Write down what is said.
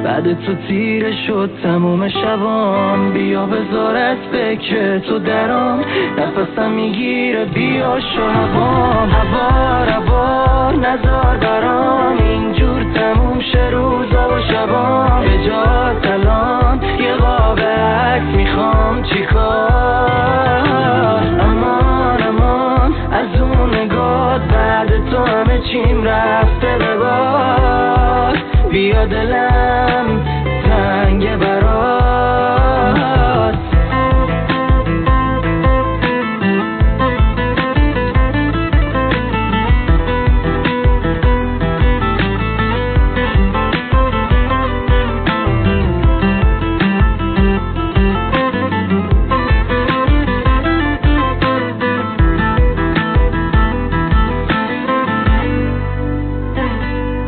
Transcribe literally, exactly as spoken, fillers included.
بعد تو تیره شد تموم شبام. بیا بذار از فکر تو درام، نفسم میگیره بیا شو هوام. هوا هوا نزار برام، اینجور تموم شه روزا و شبام. به جات الان یه قاب عکس میخوام چیکار. امان امان از اون نگات، بعد تو همه چیم رفته به باد. بیا دلم